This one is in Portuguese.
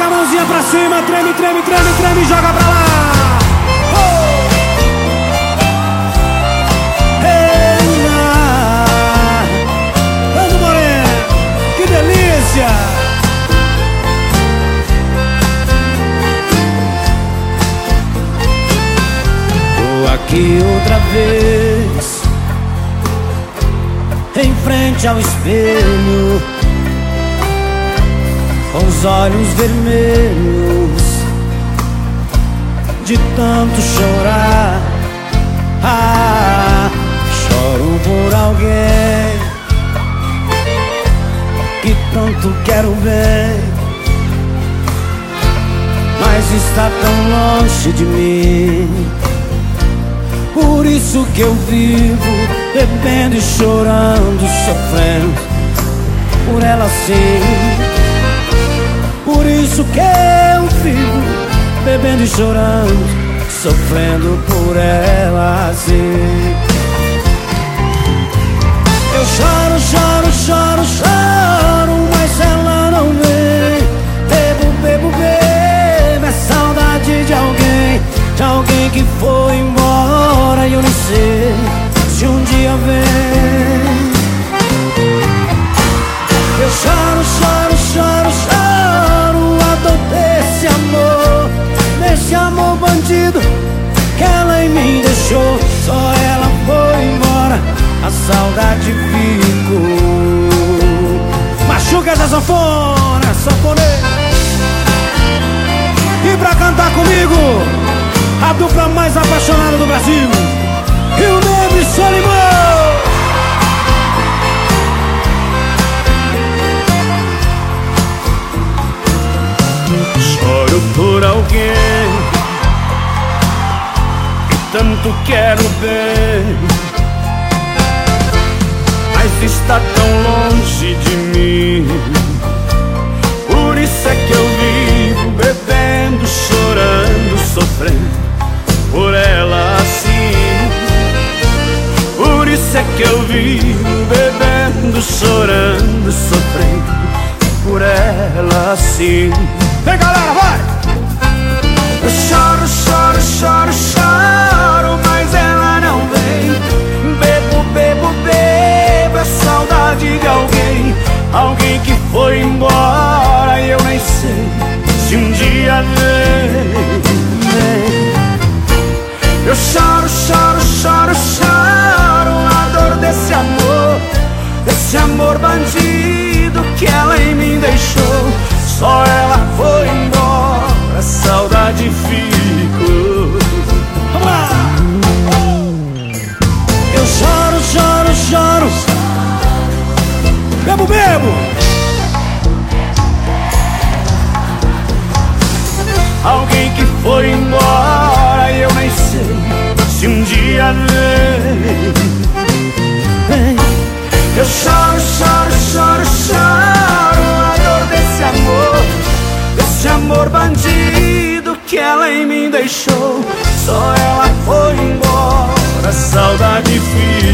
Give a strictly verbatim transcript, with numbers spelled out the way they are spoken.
a mãozinha pra cima, treme, treme, treme, treme e joga pra lá. Oh! Ei, lá. Vamos, morena, que delícia. Tô aqui outra vez, em frente ao espelho, com os olhos vermelhos de tanto chorar. Ah, choro por alguém que tanto quero ver, mas está tão longe de mim. Por isso que eu vivo bebendo e chorando, sofrendo por ela sim. Por isso que eu vivo bebendo e chorando, sofrendo por ela assim. Eu choro, choro, choro, choro, mas ela não vem. Bebo, bebo, bebo, é saudade de alguém, de alguém que foi embora e eu nem sei se um dia vem. Eu choro, choro, choro, choro, a dor desse amor, desse amor bandido que ela em mim deixou. Só ela foi embora, a saudade ficou. Machuca essa sanfona, sanfoneira. E pra cantar comigo, a dupla mais apaixonada do Brasil, Rio Negro e Solimão. Choro por alguém que tanto quero ver, mas está tão longe de mim. Por isso é que eu vivo bebendo, chorando, sofrendo por ela assim. Por isso é que eu vivo bebendo, chorando, sofrendo por ela assim. Vem, galera, vai! Eu choro, choro, choro, choro, mas ela não vem. Bebo, bebo, bebo, é saudade de alguém, alguém que foi embora e eu nem sei se um dia vem. Eu choro, choro, choro, choro, a dor desse amor, desse amor bandido que ela em mim deixou. Só ela foi embora, a saudade ficou. Vamos lá! Eu choro, choro, choro, bebo, bebo. Alguém que foi embora e eu nem sei se um dia vem. Eu choro, choro, choro, choro, a dor desse amor, desse amor bandido que ela em mim deixou. Só ela foi embora, a saudade fica.